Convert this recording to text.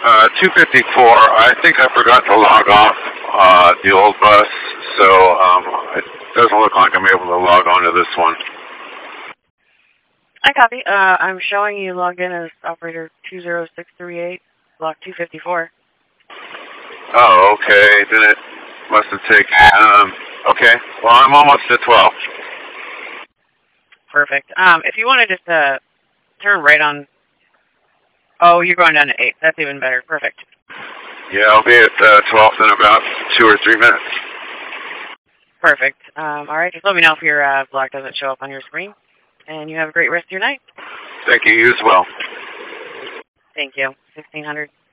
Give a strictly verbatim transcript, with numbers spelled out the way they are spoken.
Uh, two fifty-four. I think I forgot to log off uh, the old bus, so um, it doesn't look like I'm able to log on to this one. I copy. Uh, I'm showing you logged in as operator two zero six three eight, block two fifty-four. Oh, okay. Then it must have taken... Um, okay. Well, I'm almost at twelve. Perfect. Um, if you want to just uh, turn right on... Oh, you're going down to eight. That's even better. Perfect. Yeah, I'll be at uh, twelfth in about two or three minutes. Perfect. Um, all right, just let me know if your uh, block doesn't show up on your screen. And you have a great rest of your night. Thank you. You as well. Thank you. sixteen hundred.